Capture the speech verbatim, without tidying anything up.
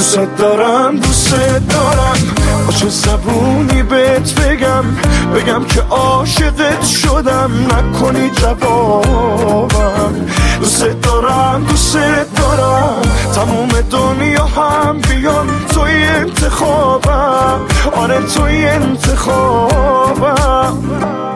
دوست دارم دوست دارم با چه زبونی بهت بگم بگم که عاشقت شدم نکنی جوابم دوست دارم دوست دارم تموم دنیا هم بیان توی انتخابم آره توی انتخابم